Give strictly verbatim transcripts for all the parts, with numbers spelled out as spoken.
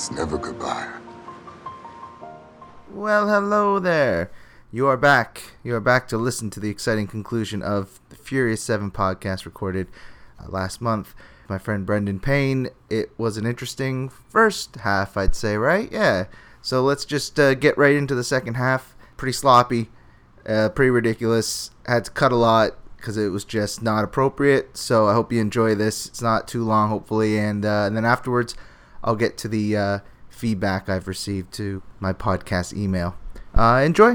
It's never goodbye. Well, hello there. You are back. You are back to listen to the exciting conclusion of the Furious seven podcast recorded uh, last month. My friend Brendan Payne. It was an interesting first half, I'd say, right? Yeah. So let's just uh, get right into the second half. Pretty sloppy, uh, pretty ridiculous. Had to cut a lot because it was just not appropriate. So I hope you enjoy this. It's not too long, hopefully. And, uh, and then afterwards, I'll get to the uh, feedback I've received to my podcast email. Uh, enjoy.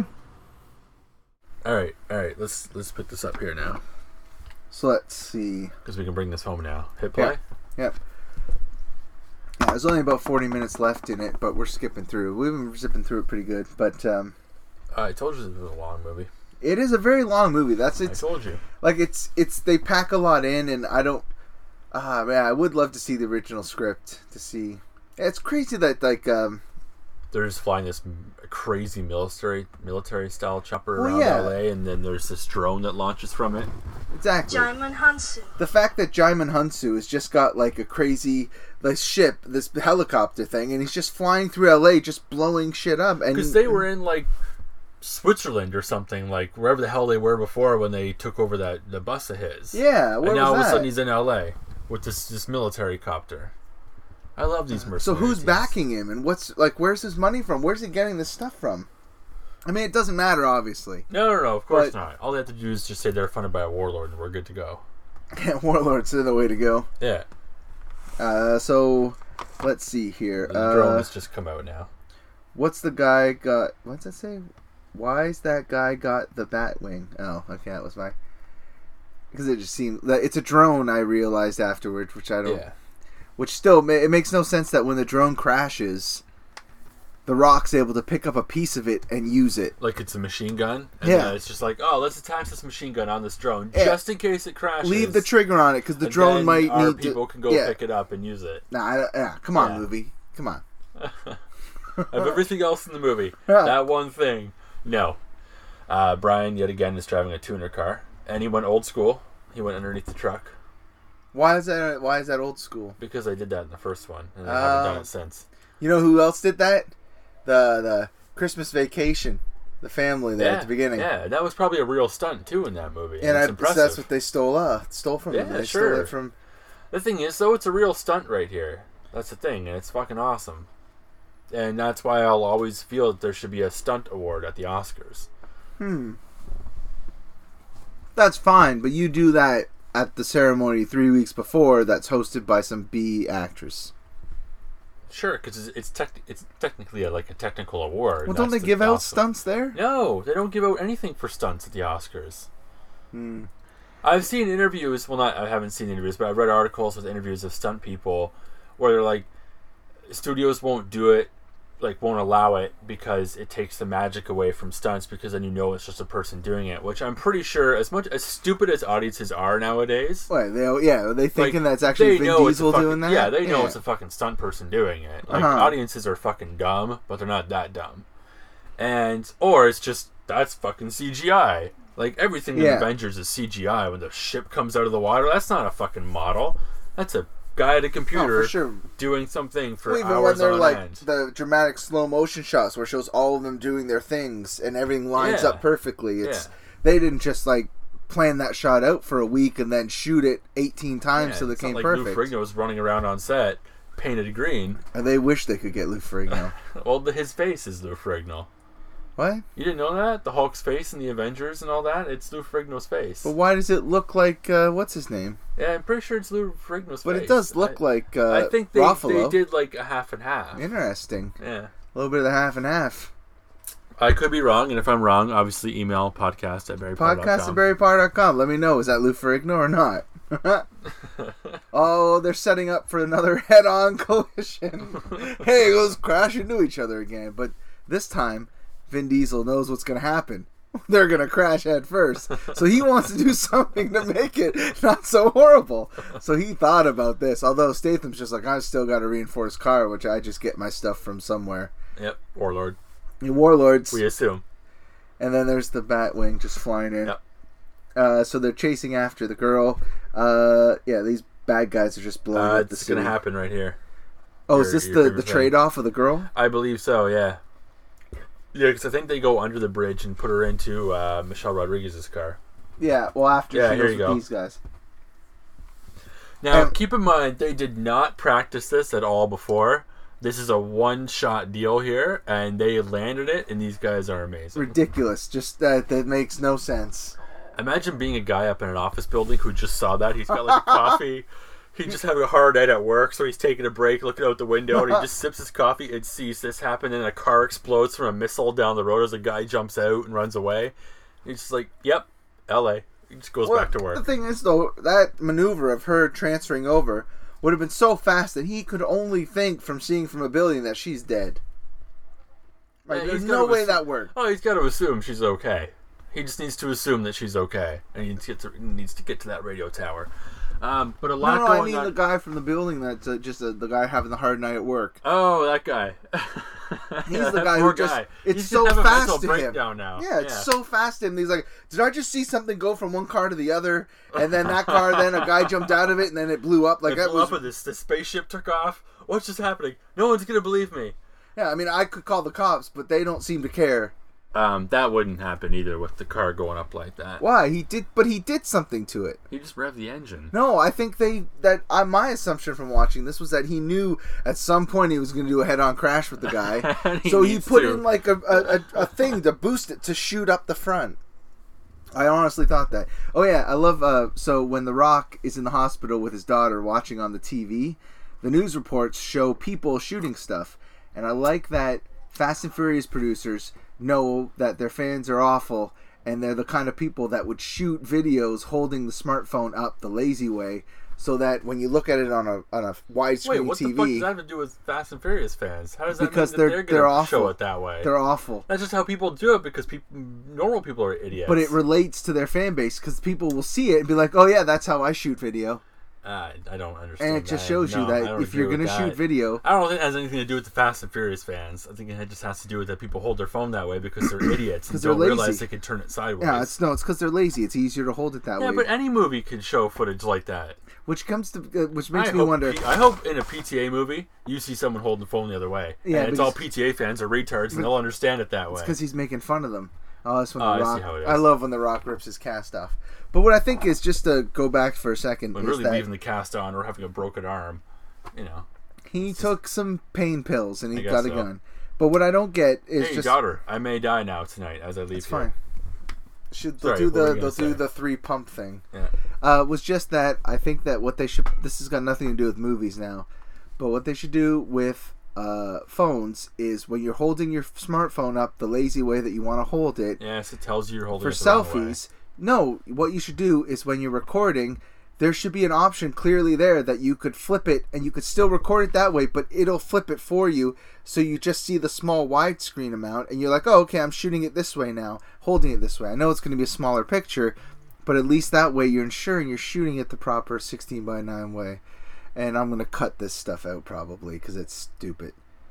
All right, all right. Let's let's put this up here now. So let's see. Because we can bring this home now. Hit play? Yep. yep. Yeah, there's only about forty minutes left in it, but we're skipping through. We've been zipping through it pretty good. But um, uh, I told you it was a long movie. It is a very long movie. That's it's. I told you. Like, it's, it's they pack a lot in, and I don't... Ah, uh, man, I would love to see the original script to see... It's crazy that, like... Um, They're just flying this crazy military military style chopper well, around yeah. L A, and then there's this drone that launches from it. Exactly. Djimon Hounsou. The fact that Djimon Hounsou has just got like a crazy this ship, this helicopter thing, and he's just flying through L A, just blowing shit up. And because they were in like Switzerland or something, like wherever the hell they were before when they took over that the bus of his. Yeah, where and now was all of a that? sudden he's in L A with this this military copter. I love these mercenaries. So who's teams. backing him, and what's like? Where's his money from? Where's he getting this stuff from? I mean, it doesn't matter, obviously. No, no, no. Of course but, not. All they have to do is just say they're funded by a warlord, and we're good to go. Yeah, warlords are the way to go. Yeah. Uh, so let's see here. The uh, drone has just come out now. What's the guy got? What's that say? Why's that guy got the Batwing? Oh, okay, that was my. Because it just seemed that it's a drone. I realized afterwards, which I don't. Yeah. Which still, it makes no sense that when the drone crashes, the Rock's able to pick up a piece of it and use it. Like it's a machine gun? And Yeah. uh, it's just like, oh, let's attach this machine gun on this drone Yeah. just in case it crashes. Leave the trigger on it because the and drone then might our need people to... can go yeah. pick it up and use it. Nah, I, yeah, come on, Yeah. movie. Come on. Of everything else in the movie, Yeah. that one thing, no. Uh, Brian, yet again, is driving a tuner car. And he went old school. He went underneath the truck. Why is that? Why is that old school? Because I did that in the first one. And I Oh. haven't done it since. You know who else did that? The the Christmas Vacation, the family there yeah, at the beginning. Yeah, that was probably a real stunt, too, in that movie. And it's I, impressive. that's what they stole. Uh, stole from them. Yeah, They sure. stole it from. The thing is, though, it's a real stunt right here. That's the thing, and it's fucking awesome. And that's why I'll always feel that there should be a stunt award at the Oscars. Hmm. That's fine, but you do that at the ceremony three weeks before. That's hosted by some B actress. Sure, because it's it's, tec- it's technically a, like a technical award. Well, don't they That's give out awesome. stunts there? No, they don't give out anything for stunts at the Oscars. Hmm. I've seen interviews. Well, not I haven't seen interviews, but I've read articles with interviews of stunt people where they're like, studios won't do it, like won't allow it because it takes the magic away from stunts, because then you know it's just a person doing it. Which I'm pretty sure, as much as stupid as audiences are nowadays, Wait, they yeah, are they thinking like, that's actually they Vin know it's a Diesel fucking- doing that? Yeah, they know it's a fucking stunt person doing it. Like Uh-huh. audiences are fucking dumb, but they're not that dumb. And or it's just that's fucking C G I. Like everything in Yeah. Avengers is C G I. When the ship comes out of the water, that's not a fucking model. That's a guy at a computer Oh, for sure. doing something for Well, even when hours they're on like end. the dramatic slow motion shots where it shows all of them doing their things and everything lines Yeah. up perfectly. It's Yeah. they didn't just like plan that shot out for a week and then shoot it eighteen times Yeah, till it it's came not like perfect. Lou Ferrigno was running around on set painted green. And they wish they could get Lou Ferrigno. Well, the, his face is Lou Ferrigno. What? You didn't know that? The Hulk's face in the Avengers and all that? It's Lou Ferrigno's face. But why does it look like uh, what's his name? Yeah, I'm pretty sure it's Lou Ferrigno's But face. it does look I, like uh, I think they, Ruffalo. they did like a half and half. Interesting. Yeah. A little bit of the half and half. I could be wrong, and if I'm wrong, obviously email podcast at berrypar dot com. Podcast at berrypar dot com. Let me know. Is that Lou Ferrigno or not? Oh, they're setting up for another head-on collision. Hey, it goes crash into each other again. But this time, Vin Diesel knows what's going to happen. They're going to crash head first. So he wants to do something to make it not so horrible. So he thought about this. Although Statham's just like, I still got a reinforced car, which I just get my stuff from somewhere. Yep, Warlord. The Warlords. We assume. And then there's the Batwing just flying in. Yep. Uh, so they're chasing after the girl. Uh, yeah, these bad guys are just blowing Uh, up the it's city. going to happen right here. Oh, your, is this your the, favorite the thing. trade-off of the girl? I believe so, yeah. Yeah, because I think they go under the bridge and put her into uh, Michelle Rodriguez's car. Yeah, well, after Yeah, she here goes you with go. these guys. Now, Um, keep in mind, they did not practice this at all before. This is a one-shot deal here, and they landed it, and these guys are amazing. Ridiculous. Just that that makes no sense. Imagine being a guy up in an office building who just saw that. He's got like a coffee. He just having a hard night at work, so he's taking a break, looking out the window, and he just sips his coffee and sees this happen, and a car explodes from a missile down the road as a guy jumps out and runs away. He's just like, yep, L A. He just goes Well, back to work. The thing is, though, that maneuver of her transferring over would have been so fast that he could only think from seeing from a building that she's dead. Like, Yeah, there's he's no gotta way assume- that worked. Oh, he's got to assume she's okay. He just needs to assume that she's okay, and he needs to get to, he needs to, get to that radio tower. Um, but a No, lot no, going I mean on. the guy from the building that's uh, just uh, the guy having the hard night at work. Oh, that guy. He's Yeah, the that guy poor who just, guy. it's He's so gonna have a fast mental to him. breakdown now. Yeah, it's so fast to him. He's like, did I just see something go from one car to the other? And then that car, then a guy jumped out of it, and then it blew up. Like It that blew was, up and this, this spaceship took off. What's just happening? No one's gonna believe me. yeah. I mean, I could call the cops, but they don't seem to care. Um, that wouldn't happen either with the car going up like that. Why? He did, but he did something to it. He just revved the engine. No, I think they that uh, my assumption from watching this was that he knew at some point he was going to do a head-on crash with the guy, He so he needs put to. in like a, a, a, a thing to boost it to shoot up the front. I honestly thought that. Oh yeah, I love. Uh, so when The Rock is in the hospital with his daughter watching on the T V, the news reports show people shooting stuff, and I like that Fast and Furious producers know that their fans are awful, and they're the kind of people that would shoot videos holding the smartphone up the lazy way, so that when you look at it on a on a Wait, widescreen what T V, the fuck does that have to do with Fast and Furious fans? How does that because mean that they're they're, they're gonna awful. show it that way? They're awful. That's just how people do it because people, normal people are idiots. But it relates to their fan base because people will see it and be like, "Oh yeah, that's how I shoot video," Uh, I don't understand. and it just that. shows No, you I that don't if you're agree gonna with shoot that. video, I don't think it has anything to do with the Fast and Furious fans. I think it just has to do with that people hold their phone that way because they're idiots and 'Cause they're don't realize lazy. they can turn it sideways. yeah, it's no, it's because they're lazy. It's easier to hold it that yeah, way. but any movie can show footage like that. Which comes to uh, which makes I me hope, wonder. P- I hope in a P T A movie you see someone holding the phone the other way. Yeah, and it's all because- P T A fans are retards and they'll understand it that way. Because he's making fun of them. Oh, that's when Oh, the I see Rock. how it is. I love when the Rock rips his cast off. But what I think is just to go back for a second When is really that leaving the cast on or having a broken arm, you know. he took some pain pills and I he guess got a so. gun. But what I don't get is Hey, just daughter, I may die now tonight as I leave it's here. fine. Should they'll Sorry, do what were the you they'll gonna do say? the three pump thing. Yeah. Uh, was just that I think that what they should this has got nothing to do with movies now, but what they should do with uh, phones is when you're holding your smartphone up the lazy way that you want to hold it Yes, it tells you you're holding for it the wrong way. selfies. No, what you should do is when you're recording, there should be an option clearly there that you could flip it and you could still record it that way, but it'll flip it for you so you just see the small widescreen amount and you're like, oh, okay, I'm shooting it this way now, holding it this way. I know it's going to be a smaller picture, but at least that way you're ensuring you're shooting it the proper sixteen by nine way. And I'm going to cut this stuff out probably because it's stupid.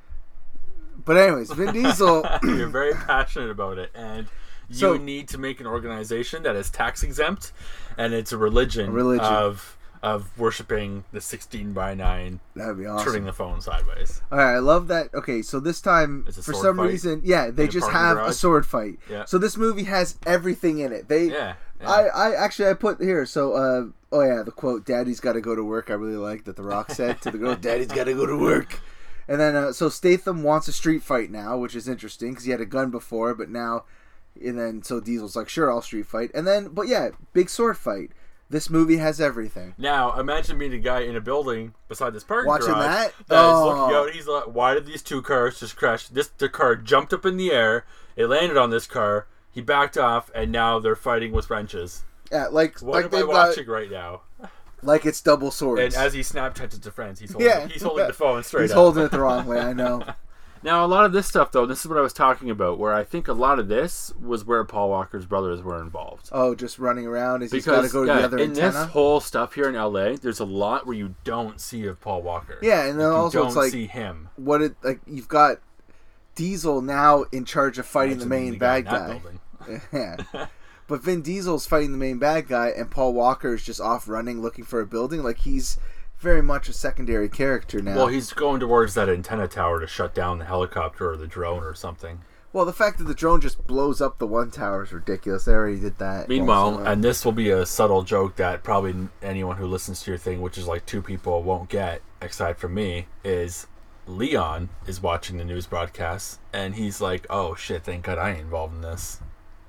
But anyways, Vin Diesel... You're very passionate about it, and you So- need to make an organization that is tax exempt, and it's a religion, A religion. of of worshiping the sixteen by nine, That'd be awesome. turning the phone sideways. All right, I love that. Okay, so this time, It's a for sword some fight reason, yeah, they in a just parking have a garage? sword fight. Yeah. So this movie has everything in it. They, Yeah, yeah. I, I actually I put here. So, uh, oh yeah, the quote, "Daddy's got to go to work." I really like that The Rock said to the girl, "Daddy's got to go to work." And then, uh, so Statham wants a street fight now, which is interesting because he had a gun before, but now, and then so Diesel's like, "Sure, I'll street fight." And then, but yeah, big sword fight. This movie has everything. Now, imagine being a guy in a building beside this parking Watching garage that? that is Oh. looking out. He's like, "Why did these two cars just crash? This the car jumped up in the air. It landed on this car. He backed off, and now they're fighting with wrenches. Yeah, like What like am I they've got, watching right now?" like it's double swords. And as he Snapchats to friends, he's holding, yeah, he's holding the phone straight He's up. holding it the wrong way. I know. Now, a lot of this stuff, though, this is what I was talking about, where I think a lot of this was where Paul Walker's brothers were involved. Oh, just running around. Is he's got to Because go to yeah, the other in antenna? this whole stuff here in L A, there's a lot where you don't see of Paul Walker. Yeah, and then Like, you also don't it's like see him. what it like. You've got Diesel now in charge of fighting Imagine the being main guy in bad that guy. building. Yeah, but Vin Diesel's fighting the main bad guy, and Paul Walker is just off running looking for a building. Like he's very much a secondary character now. Well, he's going towards that antenna tower to shut down the helicopter or the drone or something. Well, the fact that the drone just blows up the one tower is ridiculous. They already did that. Meanwhile, and this will be a subtle joke that probably anyone who listens to your thing, which is like two people, won't get, aside from me, is Leon is watching the news broadcast, and he's like, oh shit, thank God I ain't involved in this.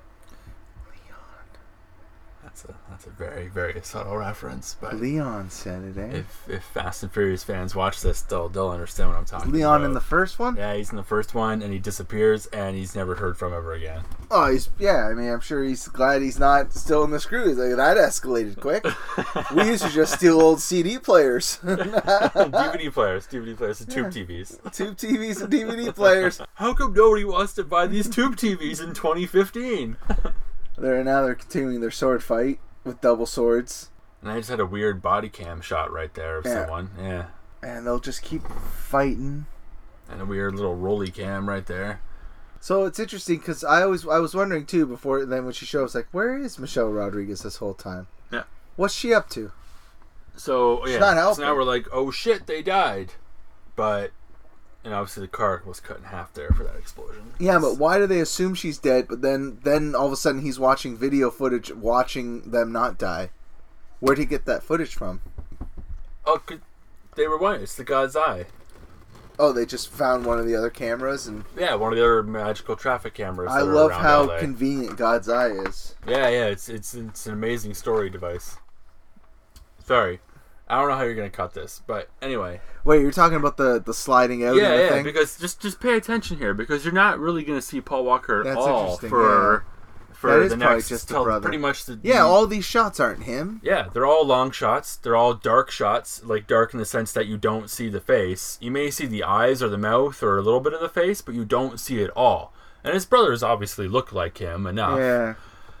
That's a that's a very, very subtle reference. But Leon said it, eh? If if Fast and Furious fans watch this, they'll they'll understand what I'm talking Leon about. in the first one? Yeah, he's in the first one, and he disappears, and he's never heard from ever again. Oh, he's yeah. I mean, I'm sure he's glad he's not still in the screws. Like, that escalated quick. We used to just steal old C D players, D V D players, D V D players, and tube Yeah. T Vs, tube T Vs, and D V D players. How come nobody wants to buy these tube T Vs in twenty fifteen? They're now they're continuing their sword fight with double swords, And I just had a weird body cam shot right there of Yeah. someone, yeah, and they'll just keep fighting. and a weird little rolly cam right there. So it's interesting because I always I was wondering too before then when she showed, I was like, where is Michelle Rodriguez this whole time? Yeah. What's she up to? So yeah, not so helping. now we're like, oh shit, they died, but and obviously the car was cut in half there for that explosion. Yeah, but why do they assume she's dead? But then, then all of a sudden he's watching video footage, watching them not die. Where'd he get that footage from? Oh, could, they were one. It's the God's Eye. Oh, they just found one of the other cameras, and Yeah, one of the other magical traffic cameras. I that are love around how L A. convenient God's Eye is. Yeah, yeah, it's it's it's an amazing story device. Sorry, I don't know how you're gonna cut this, but anyway. Wait, you're talking about the, the sliding out? Yeah, and the yeah, thing? because just just pay attention here because you're not really gonna see Paul Walker at That's all interesting, for for That is the probably next just the till brother. pretty much the Yeah, all these shots aren't him. Yeah, they're all long shots. They're all dark shots, like dark in the sense that you don't see the face. You may see the eyes or the mouth or a little bit of the face, but you don't see it all. And his brothers obviously look like him enough. Yeah.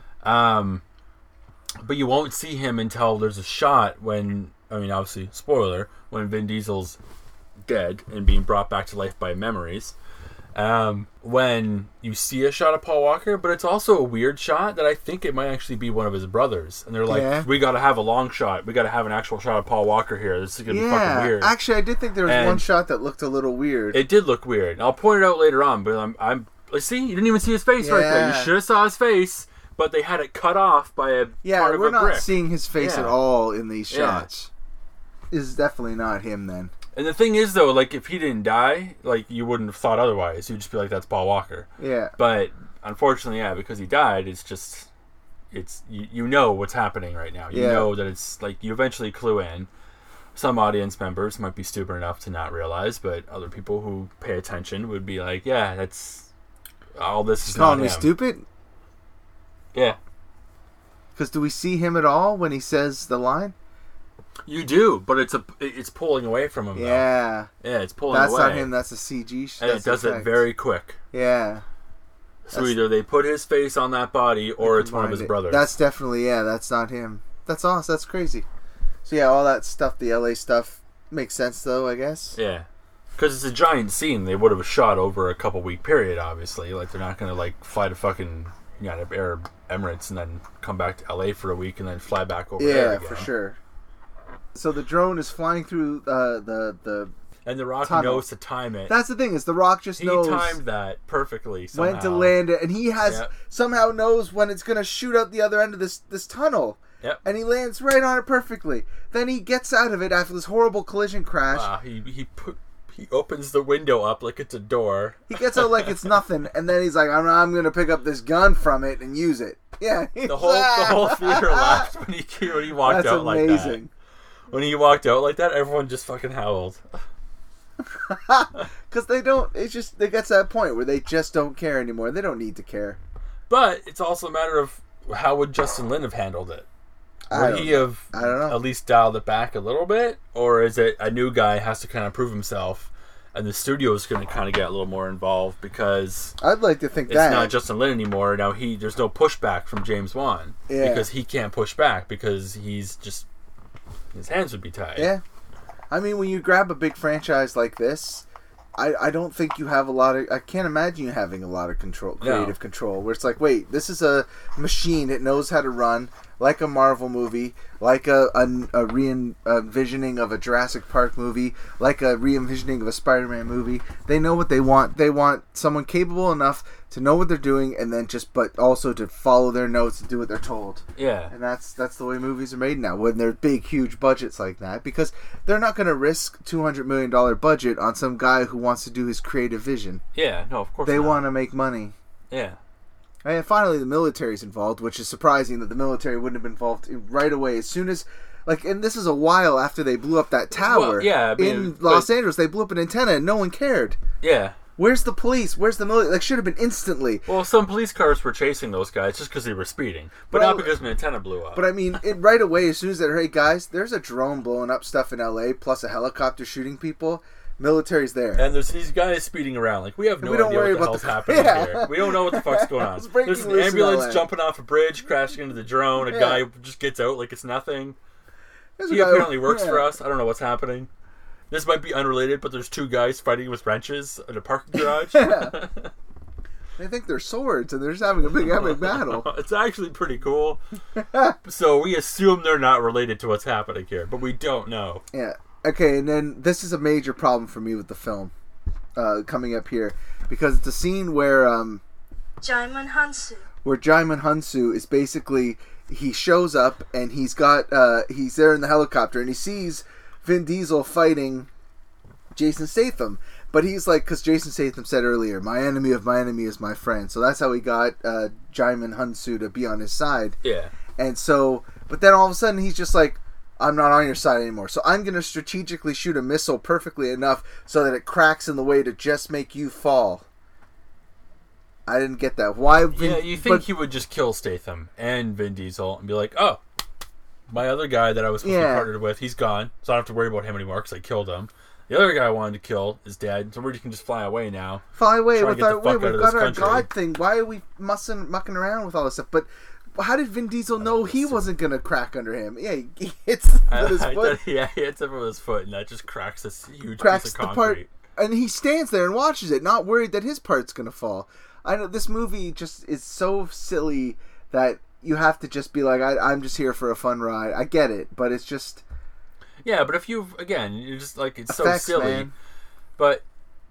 Um, but you won't see him until there's a shot when, I mean, obviously, spoiler, when Vin Diesel's dead and being brought back to life by memories. Um, when you see a shot of Paul Walker, but it's also a weird shot that I think it might actually be one of his brothers. And they're like, Yeah. we gotta have a long shot. We gotta have an actual shot of Paul Walker here. This is gonna be fucking Yeah, weird. actually, I did think there was And- one shot that looked a little weird. It did look weird. And I'll point it out later on, but I'm, I'm, like, see, you didn't even see his face right there. You Yeah. should have saw his face, but they had it cut off by a yeah, part of we're a not brick. seeing his face Yeah. at all in these Yeah. shots. Is definitely not him then. And the thing is, though, like, if he didn't die, like, you wouldn't have thought otherwise. You'd just be like, that's Paul Walker. Yeah. But, unfortunately, yeah, because he died, it's just, it's, you, you know what's happening right now. You Yeah. know that it's, like, you eventually clue in. Some audience members might be stupid enough to not realize, but other people who pay attention would be like, yeah, that's, all this is not Calling me him. stupid? Yeah. Because do we see him at all when he says the line? You do, but it's a it's pulling away from him. Yeah. Though. Yeah, it's pulling That's away. not him, that's a C G. Sh- and it that's does it effect. very quick. Yeah. So That's- either they put his face on that body, or it's one of his Combined it. brothers. That's definitely, yeah, that's not him. That's awesome. That's crazy. So yeah, all that stuff, the L A stuff, makes sense though, I guess. yeah, because it's a giant scene. They would have shot over a couple week period. Obviously, like they're not gonna like fly to fucking you know, Arab Emirates and then come back to L A for a week and then fly back over there Yeah, again. for sure. So the drone is flying through uh, the the. And The Rock Tunnel. knows to time it. That's the thing is the Rock just he knows timed that perfectly. Somehow. when to land it, and he has Yep. somehow knows when it's gonna shoot out the other end of this this tunnel. Yep. And he lands right on it perfectly. Then he gets out of it after this horrible collision crash. Wow, he he put he opens the window up like it's a door. He gets out like it's nothing, and then he's like, "I'm, I'm gonna pick up this gun from it and use it." Yeah, The whole the whole theater laughed when he when he walked That's out like amazing. that. When he walked out like that, everyone just fucking howled. Because they don't. It's just it gets to that point where they just don't care anymore. They don't need to care. But it's also a matter of how would Justin Lin have handled it? I Would don't he know. have I don't know. at least dialed it back a little bit, or is it a new guy has to kind of prove himself, and the studio is going to kind of get a little more involved because I'd like to think it's that not Justin Lin anymore. Now he there's no pushback from James Wan Yeah. because he can't push back because he's just his hands would be tied. Yeah, I mean, when you grab a big franchise like this, I, I don't think you have a lot of. I can't imagine you having a lot of control, No. creative control. Where it's like, wait, this is a machine. It knows how to run. like a Marvel movie, like a, a, a re-envisioning of a Jurassic Park movie, like a re-envisioning of a Spider-Man movie. They know what they want. They want someone capable enough to know what they're doing, and then just, but also to follow their notes and do what they're told. Yeah. And that's that's the way movies are made now, when they're big, huge budgets like that, because they're not going to risk two hundred million dollars budget on some guy who wants to do his creative vision. Yeah, no, of course They not. want to make money. Yeah. And finally, the military's involved, which is surprising that the military wouldn't have been involved right away. As soon as, like, and this is a while after they blew up that tower. Well, yeah, I mean, in but, Los Angeles, they blew up an antenna and no one cared. Yeah. Where's the police? Where's the military? Like, should have been instantly. Well, some police cars were chasing those guys just because they were speeding, but Well, not because an antenna blew up. But I mean, it, right away, as soon as they're, hey guys, there's a drone blowing up stuff in L A, plus a helicopter shooting people. Military's there. And there's these guys speeding around. Like, we have no we don't idea worry what the about hell's the- happening Yeah. here. We don't know what the fuck's going on. It's breaking There's an loose in ambulance L A. jumping off a bridge, crashing into the drone. A Yeah. guy just gets out like it's nothing. There's a He guy- apparently works yeah. for us. I don't know what's happening. This might be unrelated, but there's two guys fighting with wrenches in a parking garage. Yeah. They think they're swords, and they're just having a big epic battle. It's actually pretty cool. So we assume they're not related to what's happening here, but we don't know. Yeah. Okay, and then this is a major problem for me with the film uh, coming up here, because it's a scene where um, Jaimon Hansu. where Jaimon Hunsu is basically, he shows up and he's got uh, he's there in the helicopter and he sees Vin Diesel fighting Jason Statham, but he's like, because Jason Statham said earlier, my enemy of my enemy is my friend, so that's how he got uh, Jaimon Hunsu to be on his side. Yeah. And so, but then all of a sudden he's just like, I'm not on your side anymore. So I'm going to strategically shoot a missile perfectly enough so that it cracks in the way to just make you fall. I didn't get that. Why? Vin, Yeah, you think but, he would just kill Statham and Vin Diesel and be like, oh, my other guy that I was supposed to Yeah. be partnered with, he's gone, so I don't have to worry about him anymore because I killed him. The other guy I wanted to kill is dead, so we can just fly away now. Fly away Try to with get our, the wait, fuck out we've of got this our country. God thing. Why are we mussing, mucking around with all this stuff? But how did Vin Diesel know he wasn't going to crack under him? Yeah, he, he hits I, with his I foot. thought- yeah, he hits him with his foot, and that just cracks this huge cracks piece of the concrete. part, and he stands there and watches it, not worried that his part's gonna fall. I know this movie just is so silly that you have to just be like, I, I'm just here for a fun ride. I get it, but it's just Yeah, but if you again, you're just like it's effects, so silly. man. But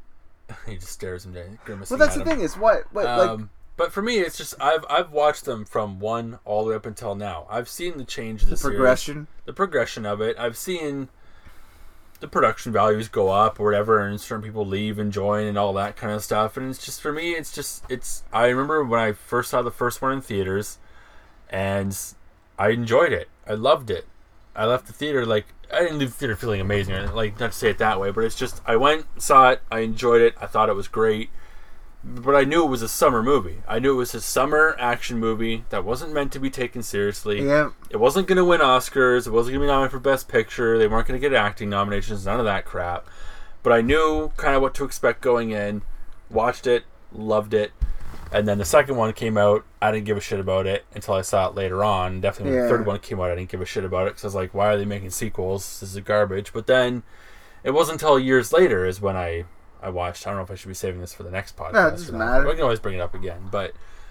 he just stares him down, grimacing Well, that's at the him. thing is what, what like Um, but for me, it's just I've I've watched them from one all the way up until now. I've seen the change of the, the series, progression. the progression of it. I've seen the production values go up or whatever, and certain people leave and join and all that kind of stuff. And it's just for me, it's just it's. I remember when I first saw the first one in theaters, and I enjoyed it. I loved it. I left the theater like I didn't leave the theater feeling amazing, or like not to say it that way, but it's just I went, saw it, I enjoyed it, I thought it was great. But I knew it was a summer movie. I knew it was a summer action movie that wasn't meant to be taken seriously. Yeah. It wasn't going to win Oscars. It wasn't going to be nominated for Best Picture. They weren't going to get acting nominations. None of that crap. But I knew kind of what to expect going in. Watched it. Loved it. And then the second one came out. I didn't give a shit about it until I saw it later on. Definitely when Yeah. the third one came out, I didn't give a shit about it because I was like, why are they making sequels? This is garbage. But then it wasn't until years later is when I... I watched. I don't know if I should be saving this for the next podcast. No, it doesn't or not. matter. I can always bring it up again. But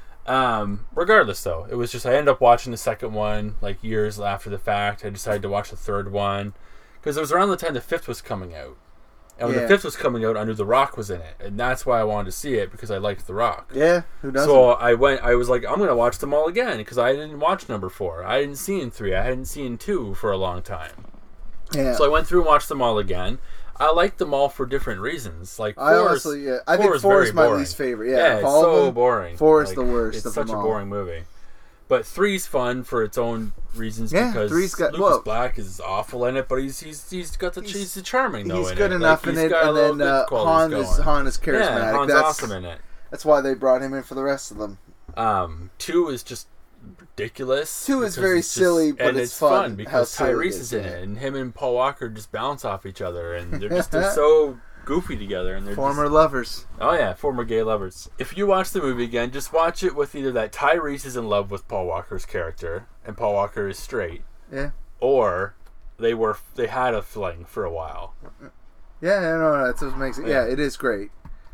um, regardless, though, it was just I ended up watching the second one like years after the fact. I decided to watch the third one because it was around the time the fifth was coming out. And when Yeah. the fifth was coming out, I knew The Rock was in it, and that's why I wanted to see it because I liked The Rock. Yeah, who doesn't? So I went. I was like, I'm gonna watch them all again because I didn't watch number four. I hadn't seen three. I hadn't seen two for a long time. yeah. So I went through and watched them all again. I liked them all for different reasons. Like I four honestly, is, yeah, I four think is four very is my boring. least favorite. Yeah, Yeah, of it's all of so them, boring. Four is Like, the worst It's of such them a all. boring movie. But three's fun for its own reasons Yeah, because three's got- Lucas well- Black is awful in it, but he's he's he's got the He's- he's, charming though. He's in good it. enough like, in he's it, got a and little then good uh, Han qualities is going. Han is charismatic. Yeah, Han's that's awesome in it. that's why they brought him in for the rest of them. Um, two is just ridiculous. Two is because very it's just- silly, but and it's it's fun how because silly it Tyrese is, is in yeah. it, and him and Paul Walker just bounce off each other, and they're just they're so goofy together, and they're Former just, lovers. oh yeah, former gay lovers. If you watch the movie again, just watch it with either that Tyrese is in love with Paul Walker's character, and Paul Walker is straight, Yeah. or they were they had a fling for a while. Yeah, no, no, that's what makes it. Yeah, Yeah. it is great.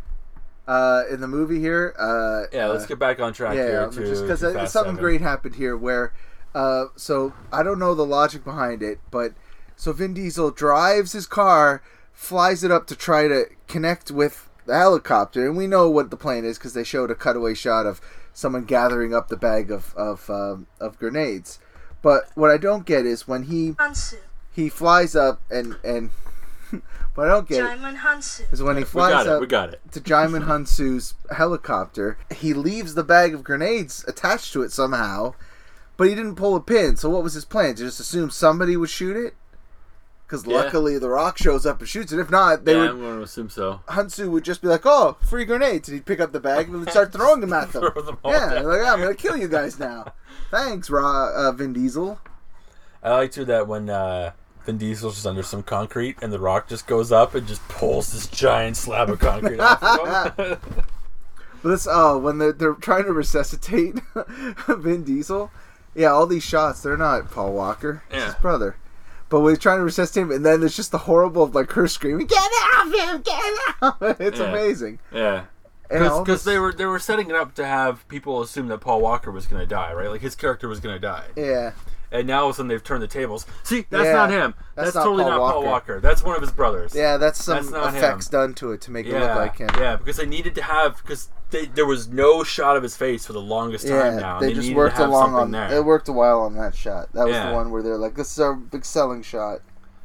Uh, in the movie here, uh, Yeah, let's uh, get back on track yeah, here just to because to Fast something Seven. great happened here where Uh, so I don't know the logic behind it, but so Vin Diesel drives his car, flies it up to try to connect with the helicopter, and we know what the plan is because they showed a cutaway shot of someone gathering up the bag of of um, of grenades. But what I don't get is when he Hansu. he flies up and and what I don't get Jaimin Hansu. is when he We flies got it. up We got it. to Jaimin Hansu's helicopter, he leaves the bag of grenades attached to it somehow, but he didn't pull a pin. So what was his plan? To just assume somebody would shoot it? Because Yeah. luckily The Rock shows up and shoots it. If not, they yeah, would. I'm going to assume so. Hansu would just be like, "Oh, free grenades," and he'd pick up the bag and then start throwing them at them. Throw them all Yeah, down. like, "Yeah, I'm gonna kill you guys now." Thanks, Ra, uh, Vin Diesel. I like too that when uh, Vin Diesel's just under some concrete and The Rock just goes up and just pulls this giant slab of concrete off of him. But this, oh, when they're they're trying to resuscitate Vin Diesel, yeah, all these shots, they're not Paul Walker, it's Yeah. his brother. But we're trying to resuscitate him, and then there's just the horrible of like her screaming, "Get off him! Get off!" It's Yeah. amazing. Yeah. And all Because this- they were they were setting it up to have people assume that Paul Walker was going to die, right? Like his character was going to die. yeah, And now all of a sudden they've turned the tables. See, that's Yeah, not him. that's That's, not totally Paul not Paul Walker. Walker. That's one of his brothers. yeah, that's some That's not effects him. done to it to make it yeah, look like him. yeah, because they needed to have because there was no shot of his face for the longest time Yeah, now. and they, they just needed worked to have along something on. there. It worked a while on that shot. That was Yeah. the one where they're like, "This is our big selling shot,"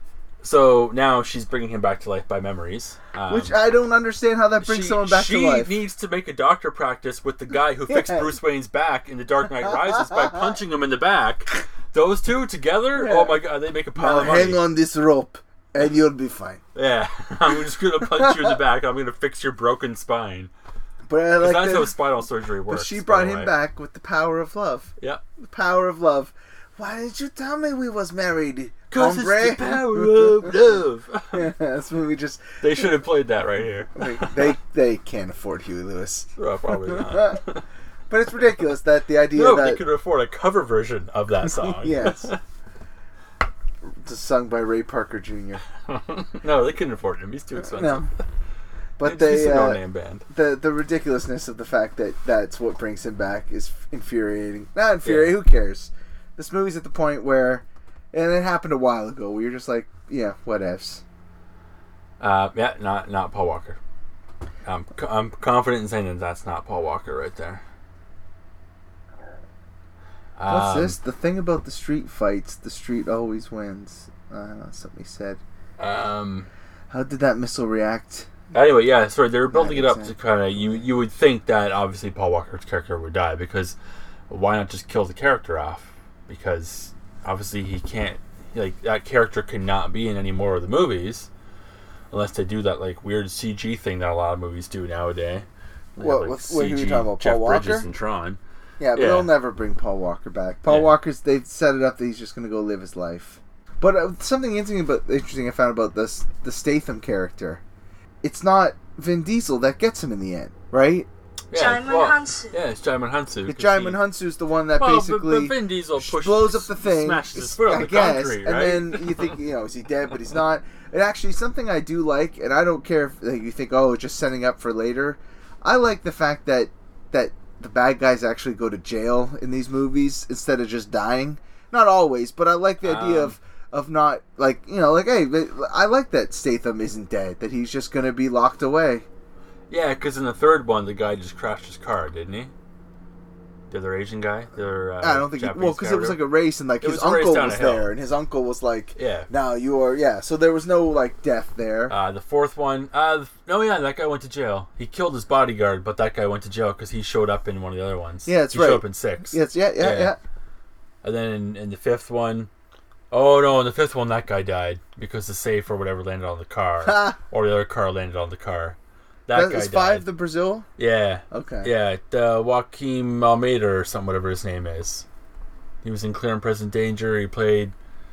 So now she's bringing him back to life by memories. Um, which I don't understand how that brings she, someone back she to life. needs to make a doctor practice with the guy who fixed Yeah. Bruce Wayne's back in The Dark Knight Rises by punching him in the back. Those two together, Yeah. oh my god, they make a pile Now of money. hang on this rope, and you'll be fine. Yeah, I'm just gonna punch you in the back. I'm gonna fix your broken spine. But I 'Cause like that's that- how spinal surgery works. But she by brought the him way. back with the power of love. Yeah, The power of love. Why didn't you tell me we was married, because hombre? it's the power of love. Yeah, that's when we just They should have played that right here. like, they they can't afford Huey Lewis. Oh, probably not. But it's ridiculous that the idea No, they that could afford a cover version of that song. yes, just sung by Ray Parker Junior No, they couldn't afford him. He's too expensive. No, but It's they just a uh, no-name band. the the ridiculousness of the fact that that's what brings him back is infuriating. Not infuriating. Who cares? This movie's at the point where, and it happened a while ago, where you're just like, yeah, whatevs. Uh, yeah, not not Paul Walker. I'm co- I'm confident in saying that that's not Paul Walker right there. What's Um, this? The thing about the street fights, the street always wins. Uh, that's something he said. Um. How did that missile react? Anyway, yeah, sorry, they were building it up to exactly. kind of you. You would think that obviously Paul Walker's character would die because why not just kill the character off? Because obviously he can't. Like that character cannot be in any more of the movies unless they do that like weird C G thing that a lot of movies do nowadays. They have, What, like, what's- what, who are you C G talking about, Jeff Paul Bridges Walker? and Tron. Yeah, but Yeah. they'll never bring Paul Walker back. Paul Yeah. Walker's, they've set it up that he's just going to go live his life. But uh, something interesting about interesting I found about this the Statham character, it's not Vin Diesel that gets him in the end, right? Yeah, Jaimin well, Hansu. yeah, it's Jaimin Hansu. The 'cause Jaimin he- Hansu's the one that well, basically but, but Vin Diesel pushes, blows up the thing, smashes his foot on I the guess, concrete, and right? then you think, you know, is he dead? But he's not. And actually, something I do like, and I don't care if like, you think, oh, just setting up for later. I like the fact that that the bad guys actually go to jail in these movies instead of just dying. Not always, but I like the idea Um, of of not like you know, like hey, I like that Statham isn't dead; that he's just gonna be locked away. Yeah, because in the third one, the guy just crashed his car, didn't he? The other Asian guy? The other, uh, I don't think he, Japanese well because guy it was or like a race and like It his was a race uncle down was a hill. there and his uncle was like, Yeah. now you are yeah. So there was no like death there. Uh, the fourth one, uh, no, yeah, that guy went to jail. He killed his bodyguard, but that guy went to jail because he showed up in one of the other ones. Yeah, that's he right. showed up in six. Yes, yeah, yeah, Yeah. yeah. And then in, in the fifth one, oh no, in the fifth one, that guy died because the safe or whatever landed on the car, Ha! or the other car landed on the car. That That guy is died. five. The Brazil. Yeah. Okay. Yeah, the Joaquim Almeida or something, whatever his name is. He was in Clear and Present Danger. He played.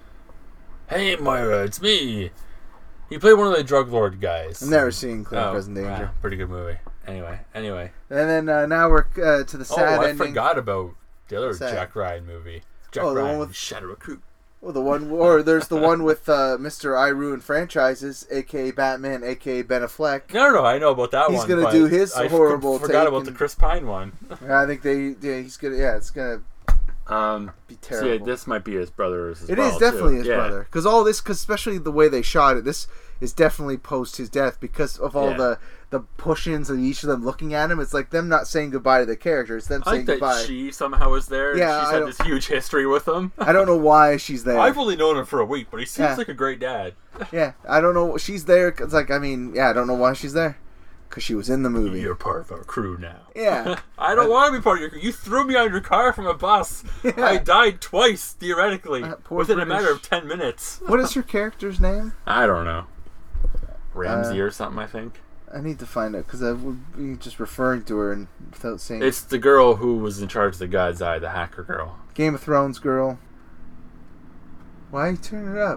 Hey Moira, it's me. He played one of the drug lord guys. I've never seen Clear and Oh, Present Danger. wow, pretty good movie. Anyway, anyway. And then uh, now we're uh, to the sad oh, I ending. forgot about the other Sad. Jack Ryan movie. Jack Oh, the one Ryan, with- Shadow Recruit. Well, the one, or there's the one with uh, Mister I Ruin Franchises, aka Batman, aka Ben Affleck. No, no, no, I know about that He's one. gonna but do his I f- horrible forgot take about the and- Chris Pine one. I think they, yeah, he's gonna, yeah, it's gonna. Um, Be so yeah, terrible. this might be his brother's as It well, is definitely too. his Yeah. brother. Because all this, cause especially the way they shot it, this is definitely post his death because of all Yeah. the the push-ins of each of them looking at him. It's like them not saying goodbye to the character. It's them I saying like that goodbye. she somehow was there. Yeah, She's I had don't- this huge history with him. I don't know why she's there. I've only known him for a week, but he seems Yeah. like a great dad. Yeah, I don't know. She's there. It's like, I mean, yeah, I don't know why she's there. Because she was in the movie. You're part of our crew now. Yeah. I don't want to be part of your crew. You threw me out of your car from a bus. Yeah. I died twice, theoretically, Uh, poor within a British- matter of ten minutes. What is her character's name? I don't know. Ramsey Uh, or something, I think. I need to find out because I would be just referring to her and without saying. It's the girl who was in charge of the God's Eye, the hacker girl. Game of Thrones girl. Why you turn it up?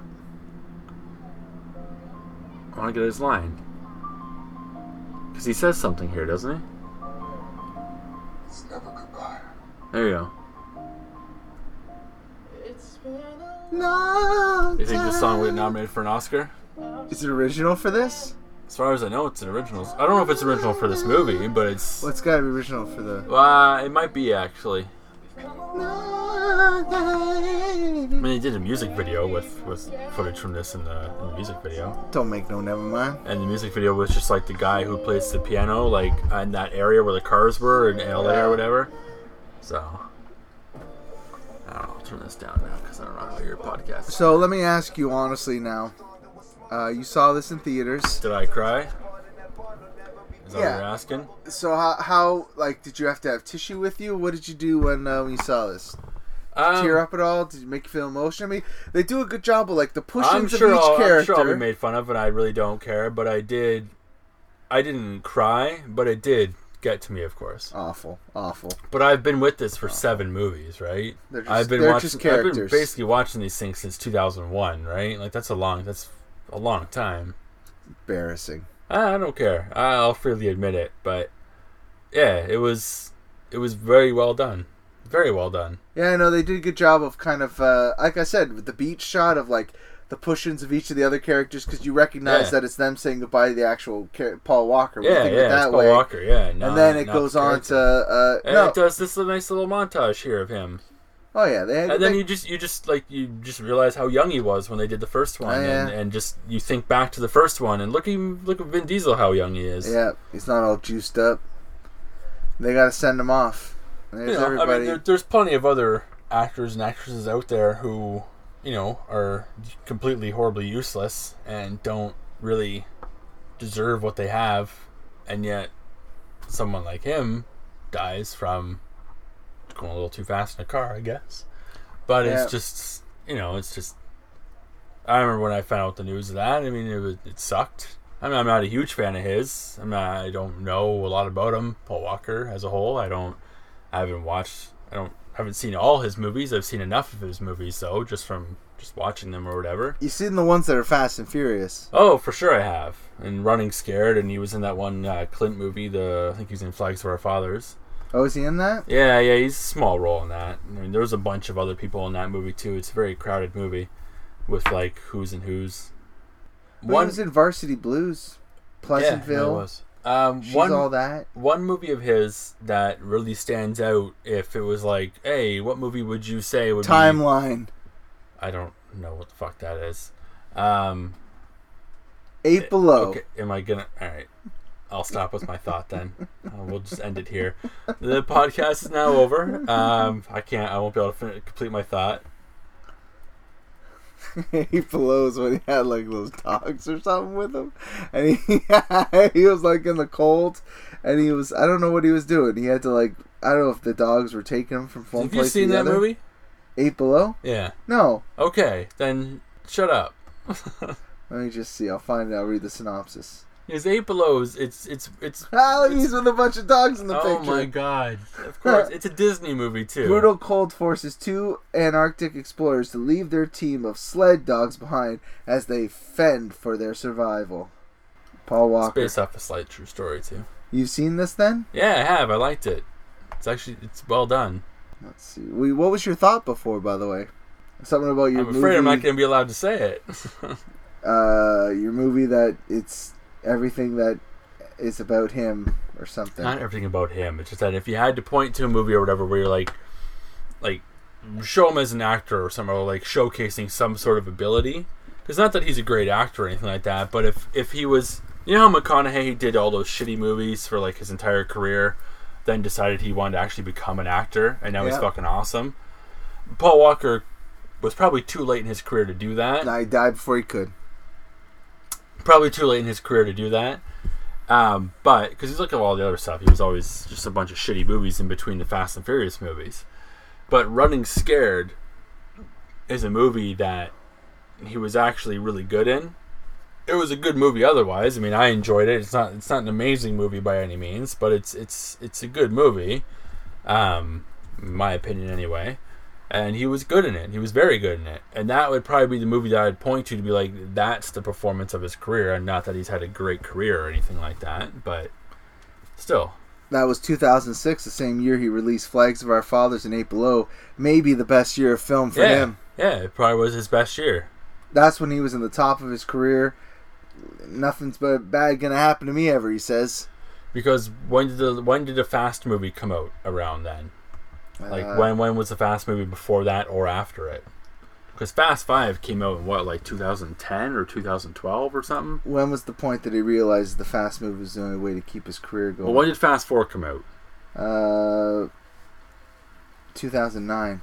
I want to get his line. Because he says something here, doesn't he? It's never goodbye. There you go. No. You think this song would get nominated for an Oscar? Is it original for this? As far as I know, it's an original. I don't know if it's original for this movie, but it's... Well, it's got to be original for the. Uh, it might be, actually. I mean, they did a music video with, with footage from this in the, in the music video. Don't make no never mind. And the music video was just like the guy who plays the piano, like in that area where the cars were in L A or whatever. So, I don't know. I'll turn this down now because I don't know how your podcast. So let me ask you honestly now. Uh, you saw this in theaters. Did I cry? Is that Yeah. what you're asking? So how, how like did you have to have tissue with you? What did you do when uh, when you saw this? Um, Tear up at all? Did it make you feel emotional? I mean, they do a good job of like the push-ins I'm of sure, each I'll, character. I'm sure I'll be made fun of, and I really don't care. But I did. I didn't cry, but it did get to me, of course. Awful, awful. But I've been with this for seven movies, right? They're just- I've been they're watching. just I've been characters. basically watching these things since two thousand one, right? Like that's a long. That's a long time. Embarrassing. I, I don't care. I'll freely admit it, but yeah, it was. It was very well done. Very well done. Yeah, I know they did a good job of kind of, uh, like I said, with the beach shot of like the push-ins of each of the other characters because you recognize Yeah. that it's them saying goodbye to the actual char- Paul Walker. We Yeah, think yeah. it It's that Paul way. Walker. Yeah, not, And then it not goes the on character. to uh, And no. it does this nice little montage here of him. Oh yeah, they had. And then they- you just you just like you just realize how young he was when they did the first one, Oh, yeah. and, and just you think back to the first one and look at look at Vin Diesel how young he is. yeah, he's not all juiced up. They got to send him off. And there's You know, I everybody. mean, there, there's plenty of other actors and actresses out there who, you know, are completely horribly useless and don't really deserve what they have, and yet someone like him dies from going a little too fast in a car, I guess. But Yeah. it's just, you know, it's just. I remember when I found out the news of that. I mean, it was, it sucked. I mean, I'm not a huge fan of his. I'm not, I don't know a lot about him, Paul Walker as a whole. I don't. I haven't watched. I don't. Haven't seen all his movies. I've seen enough of his movies though, just from just watching them or whatever. You've seen the ones that are Fast and Furious. Oh, for sure I have. And Running Scared, and he was in that one uh, Clint movie. The I think he was in Flags of Our Fathers. Oh, is he in that? Yeah, yeah, he's a small role in that. I mean, there was a bunch of other people in that movie too. It's a very crowded movie, with like who's and who's. One he was in Varsity Blues, Pleasantville. Yeah, no, it was. Um, She's one, all that. One movie of his that really stands out. If it was like, hey, what movie would you say would Timeline. be? I don't know what the fuck that is. Um, Eight Below. Okay, am I gonna? All right, I'll stop with my thought then. uh, we'll just end it here. The podcast is now over. Um, I can't. I won't be able to fin- complete my thought. Eight Below is when he had like those dogs or something with him, and he he was like in the cold, and he was I don't know what he was doing. He had to like I don't know if the dogs were taking him from one Have place you seen to the that other. movie? Eight Below? Yeah. No. Okay, then shut up. Let me just see. I'll find it. I'll read the synopsis. His Eight Belows. It's it's it's. Ah, he's with a bunch of dogs in the Oh picture. my god! Of course, it's a Disney movie too. Brutal cold forces two Antarctic explorers to leave their team of sled dogs behind as they fend for their survival. Paul Walker. It's based off a slight true story too. You've seen this then? Yeah, I have. I liked it. It's actually it's well done. Let's see. We, what was your thought before, by the way? Something about your I'm movie. afraid I'm not going to be allowed to say it. uh, your movie that it's everything that is about him or something. Not everything about him. It's just that if you had to point to a movie or whatever where you're like, like show him as an actor or something, or like showcasing some sort of ability. Because not that he's a great actor or anything like that, but if if he was, you know how McConaughey did all those shitty movies for like his entire career, then decided he wanted to actually become an actor, and now Yeah. he's fucking awesome. Paul Walker was probably too late in his career to do that. Nah, he died before he could. Probably too late in his career to do that. Um, but, because he's looking at all the other stuff, he was always just a bunch of shitty movies in between the Fast and Furious movies. But Running Scared is a movie that he was actually really good in. It was a good movie otherwise. I mean, I enjoyed it. It's not it's not an amazing movie by any means, but it's it's it's a good movie. Um, in my opinion anyway. And he was good in it. He was very good in it. And that would probably be the movie that I'd point to to be like, that's the performance of his career, and not that he's had a great career or anything like that, but still. That was two thousand six, the same year he released Flags of Our Fathers and Eight Below. Maybe the best year of film for yeah, him. Yeah, it probably was his best year. That's when he was in the top of his career. Nothing's but bad gonna happen to me ever, he says. Because when did the when did the Fast movie come out around then? Like Uh, when when was the Fast movie, before that or after it? Because Fast Five came out in what, like two thousand ten or two thousand twelve or something? When was the point that he realized the Fast movie was the only way to keep his career going? Well, when did Fast Four come out? Uh, two thousand nine.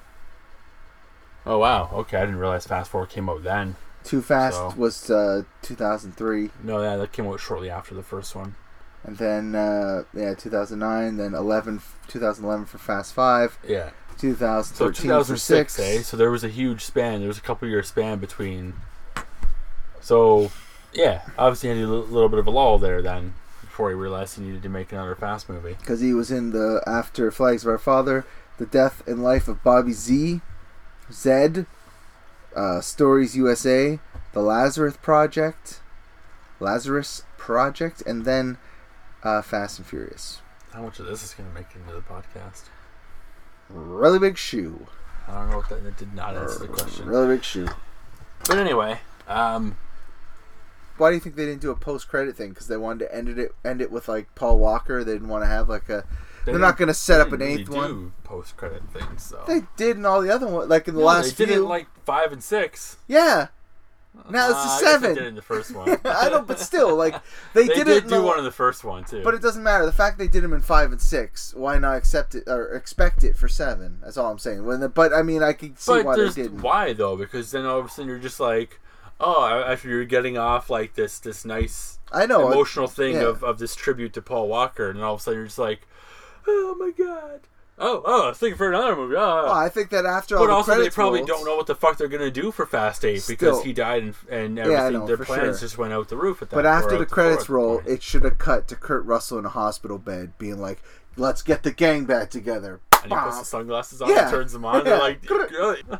Oh wow, okay, I didn't realize Fast Four came out then. Too Fast So- was uh, two thousand three. No, yeah, that came out shortly after the first one. And then, uh, yeah, two thousand nine, then eleven, twenty eleven for Fast five, Yeah. two thousand So thirteen two thousand six, for eh? six. So there was a huge span. There was a couple year span between. So, yeah, obviously he had a li- little bit of a lull there then, before he realized he needed to make another Fast movie. Because he was in the, after Flags of Our Father, The Death and Life of Bobby Z, Zed, uh, Stories U S A, The Lazarus Project, Lazarus Project, and then uh, Fast and Furious. How much of this is going to make it into the podcast? Really big shoe. I don't know what that, that did not answer the question. Really big shoe. But anyway, um, Why do you think they didn't do a post-credit thing? Because they wanted to end it end it with like Paul Walker. They didn't want to have like a. they They're not didn't- going to set they up an didn't eighth really one. do post-credit things, so. They did in all the other ones, like in the No, last they did it few. in like five and six. Yeah. Now it's Uh, the I guess seven. They did it in the first one. I know, but still, like they, They did, did, it. In do the, one in the first one too. But it doesn't matter. The fact they did them in five and six, why not accept it or expect it for seven? That's all I'm saying. When the, but I mean, I can see But why they there's didn't. why though, because then all of a sudden you're just like, oh, after you're getting off like this this nice I know. emotional thing yeah. of, of this tribute to Paul Walker, and all of a sudden you're just like, oh my god, oh oh, I was thinking for another movie. Oh, Oh, I think that after all but the also they credits probably rolled, don't know what the fuck they're gonna do for Fast Eight Still. because he died and and Yeah, I everything. know, their for plans sure. just went out the roof at that. But or after out the the credits floor at roll, that point. it should have cut to Kurt Russell in a hospital bed, being like, "Let's get the gang back together." and he puts the sunglasses on Yeah. and turns them on. Yeah. They're like, good.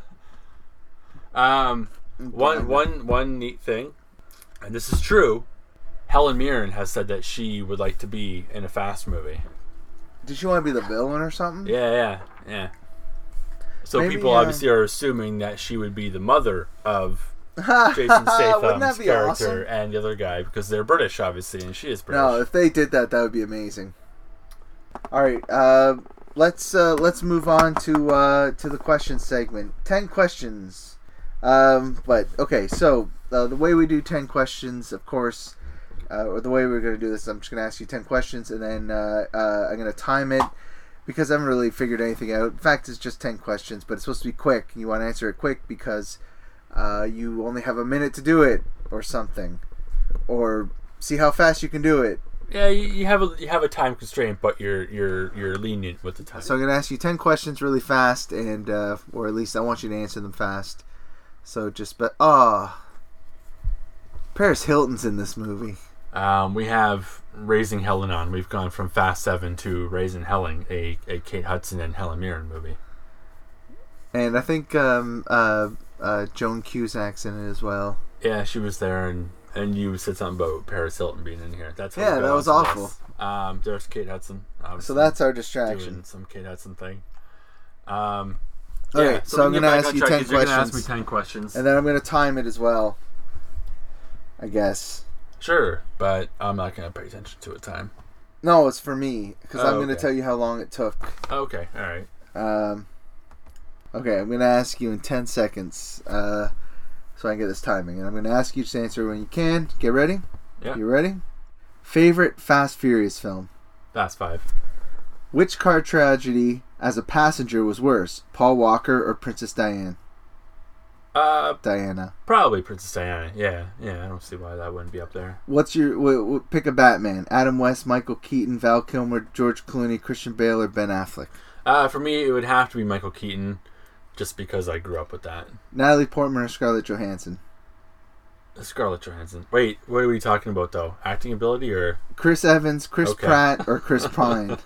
Um, one one one neat thing, and this is true. Helen Mirren has said that she would like to be in a Fast movie. Did you want to be the villain or something? Yeah, yeah, yeah. So Maybe, people uh, obviously are assuming that she would be the mother of Jason Wouldn't that Statham's be character awesome? and the other guy because they're British, obviously, and she is British. No, if they did that, that would be amazing. All right, uh, let's uh, let's move on to uh, to the question segment. Ten questions. Um, but okay, so uh, the way we do ten questions, of course, uh, or the way we're going to do this, I'm just going to ask you ten questions, and then uh, uh, I'm going to time it because I haven't really figured anything out. In fact, it's just ten questions, but it's supposed to be quick. You want to answer it quick because uh, you only have a minute to do it, or something, or see how fast you can do it. yeah, you, you have a you have a time constraint, but you're you're you're lenient with the time. So I'm going to ask you ten questions really fast, and uh, or at least I want you to answer them fast. So just, but ah, oh, Paris Hilton's in this movie. Um, we have Raising Helen on. We've gone from Fast Seven to Raising Helen, a, a Kate Hudson and Helen Mirren movie. And I think um, uh, uh, Joan Cusack's in it as well. Yeah, she was there, and, and you said something about Paris Hilton being in here. That's how Yeah, we got that was onto awful. this. Um, there's Kate Hudson. So obviously, that's our doing distraction. some Kate Hudson thing. Um, Okay, yeah, so I'm we can going to get back ask on you track, ten 'cause you're gonna ask me questions. ten questions. And then I'm going to time it as well, I guess. Sure, but I'm not going to pay attention to a time. No, it's for me, because Oh, I'm going to okay. tell you how long it took. Okay, all right. Um, Okay, I'm going to ask you in ten seconds uh, so I can get this timing. And I'm going to ask you to answer when you can. Get ready? Yeah. You ready? Favorite Fast Furious film? Fast Five. Which car tragedy as a passenger was worse, Paul Walker or Princess Diane? Uh, Diana. Probably Princess Diana. Yeah, yeah. I don't see why that wouldn't be up there. What's your w- w- pick a Batman? Adam West, Michael Keaton, Val Kilmer, George Clooney, Christian Bale, or Ben Affleck? Uh, for me, it would have to be Michael Keaton, just because I grew up with that. Natalie Portman or Scarlett Johansson? Scarlett Johansson. Wait, what are we talking about though? Acting ability or Chris Evans, Chris Okay. Pratt, or Chris Pine?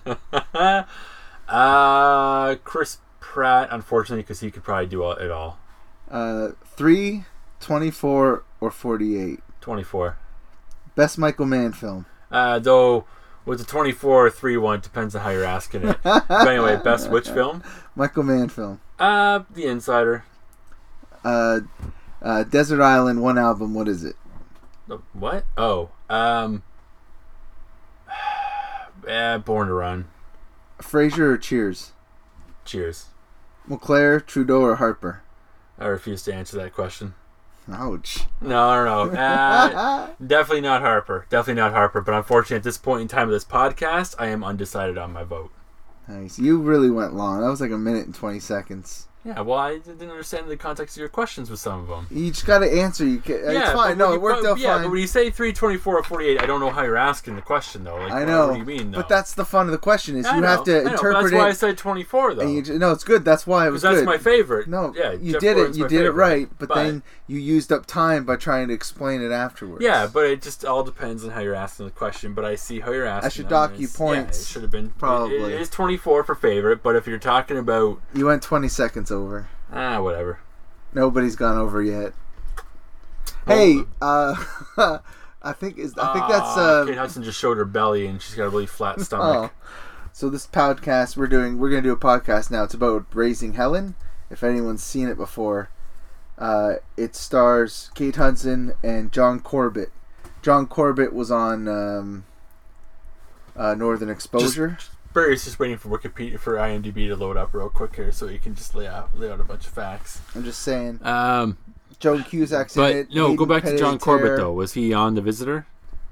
uh, Chris Pratt, unfortunately, because he could probably do all- it all. Uh, three, twenty-four, or forty-eight? twenty-four. Best Michael Mann film? Uh, though, with the twenty-four or three one, it depends on how you're asking it. But anyway, best which film? Michael Mann film. Uh, The Insider. Uh, uh, Desert Island, one album, what is it? The what? Oh, um, eh, Born to Run. Frasier or Cheers? Cheers. McClare, Trudeau, or Harper? I refuse to answer that question. Ouch. No, I don't know. Uh, definitely not Harper. Definitely not Harper. But unfortunately, at this point in time of this podcast, I am undecided on my vote. Nice. You really went long. That was like a minute and twenty seconds. Yeah, well, I didn't understand the context of your questions with some of them. You just got to answer. You can, it's yeah, fine. but No, when it you- worked but, out yeah, fine. but when you say three twenty-four or forty-eight, I don't know how you're asking the question, though. Like, I what- know. What do you mean, though? But that's the fun of the question is I you know, have to I know, but interpret that's why I it. said twenty-four, though. And you, no, it's good. That's why it was Because that's good. my favorite. No, yeah, you Jeff did Gordon's it. You my did it favorite. right. But, then you used up time by trying to explain it afterwards. Yeah, but it just all depends on how you're asking the question. But I see how you're asking. I should them, dock and you it's- points. Yeah, it should have been Probably. It, it is twenty-four for favorite, but if you're talking about You went twenty seconds over. ah, whatever. Nobody's gone over yet. Hey, uh, I think is I think that's Ah, uh, Kate Hudson just showed her belly, and she's got a really flat stomach. oh. So this podcast we're doing we're gonna do a podcast now. It's about Raising Helen. If anyone's seen it before, uh, it stars Kate Hudson and John Corbett. John Corbett was on um, uh, Northern Exposure. Just, Barry's just waiting for Wikipedia for IMDb to load up real quick here, so he can just lay out lay out a bunch of facts. I'm just saying. Um, Joan Cusack's in but it. no, go Hayden back to John Panettiere. Corbett though. Was he on The Visitor?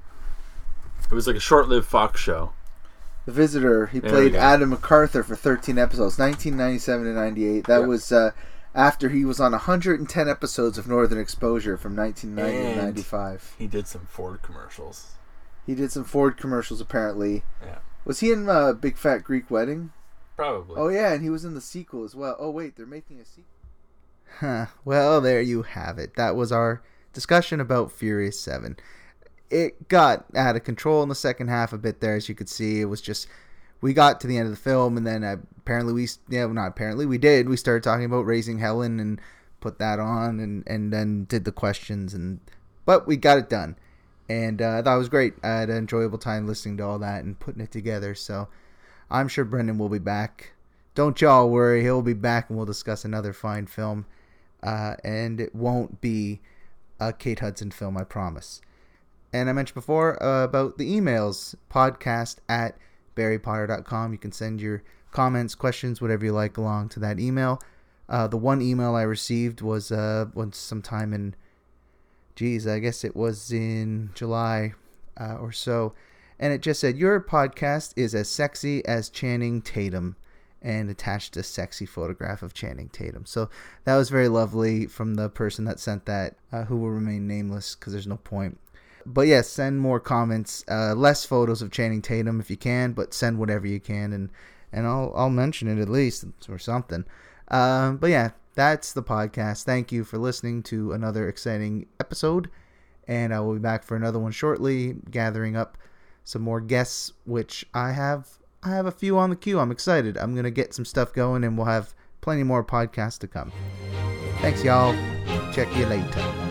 It was like a short-lived Fox show. The Visitor. He There we played go. Adam MacArthur for thirteen episodes, nineteen ninety-seven to ninety-eight. That Yeah. was uh, after he was on one hundred ten episodes of Northern Exposure from nineteen ninety to And- ninety-five. He did some Ford commercials. He did some Ford commercials apparently. Yeah, Was he in uh, Big Fat Greek Wedding? probably. Oh yeah, and he was in the sequel as well. Oh wait, they're making a sequel. Huh. Well, there you have it. That was our discussion about Furious seven. It got out of control in the second half a bit there, as you could see. It was just we got to the end of the film, and then uh, apparently we yeah well, not apparently we did we started talking about Raising Helen and put that on, and and then did the questions, and but we got it done. And uh, that was great. I had an enjoyable time listening to all that and putting it together. So I'm sure Brendan will be back. Don't y'all worry. He'll be back and we'll discuss another fine film. Uh, and it won't be a Kate Hudson film, I promise. And I mentioned before uh, about the emails. Podcast at barry potter dot com. You can send your comments, questions, whatever you like along to that email. Uh, the one email I received was uh, once sometime in Geez, I guess it was in July uh, or so. And it just said, your podcast is as sexy as Channing Tatum, and attached a sexy photograph of Channing Tatum. So that was very lovely from the person that sent that, uh, who will remain nameless because there's no point. But yes, yeah, send more comments, uh, less photos of Channing Tatum if you can, but send whatever you can, and, and I'll I'll mention it at least or something. Um, but yeah. That's the podcast. Thank you for listening to another exciting episode, and I will be back for another one shortly, gathering up some more guests, which I have I have a few on the queue. I'm excited. I'm going to get some stuff going, and we'll have plenty more podcasts to come. Thanks, y'all. Check you later.